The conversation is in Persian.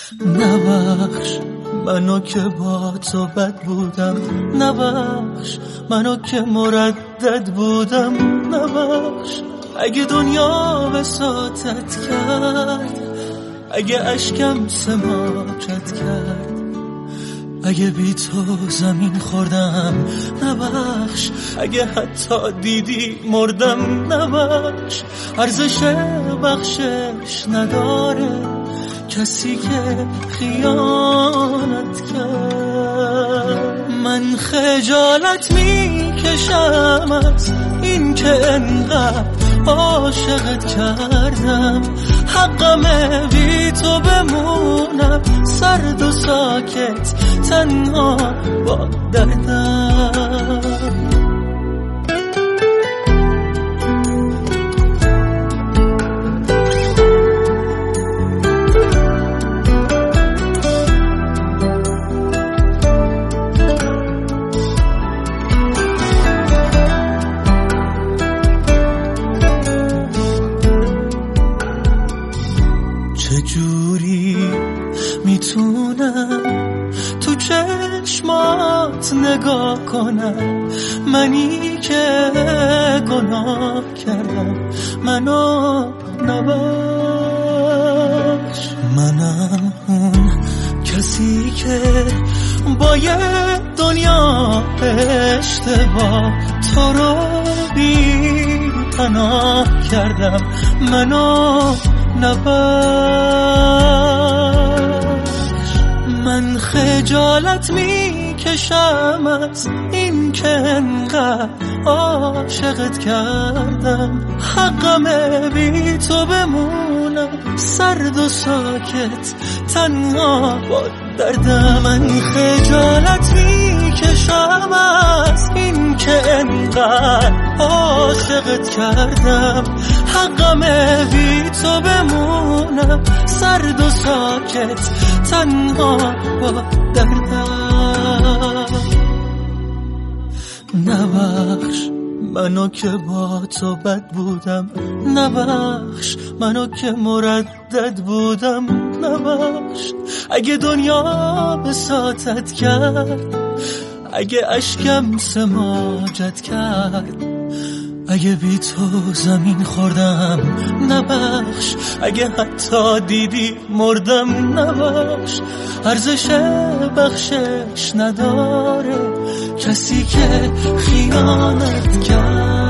نبخش منو که با تو بد بودم، نبخش منو که مردد بودم، نبخش اگه دنیا بساطت کرد، اگه اشکم سماجت کرد، اگه بی تو زمین خوردم، نبخش اگه حتی دیدی مردم، نبخش ارزش بخشش نداره کسی که خیانت کرد. من خجالت میکشم از این که انقدر عاشقت کردم، حقمه بی تو بمونم سرد و ساکت تنها با دردم. چجوری میتونم تو چشمات نگاه کنم، منی که گناه کردم منو نبخش. منم اون کسی که باید دنیا اشتباه تو رو بی پناه کردم منو نبخش. من خجالت میکشم از این که انقدر عاشقت کردم، حقمه بی تو بمونم سرد و ساکت تنها با دردم. من خجالت میکشم از این که انقدر عاشقت کردم، حقمه بی تو بمونم سرد و ساکت تنها با دردم. نبخش منو که با تو بد بودم، نبخش منو که مردد بودم، نبخش اگه دنیا بساطت کرد، اگه اشکم سماجت کرد، اگه بی تو زمین خوردم، نبخش اگه حتی دیدی مردم، نبخش ارزش بخشش نداره کسی که خیانت کرد.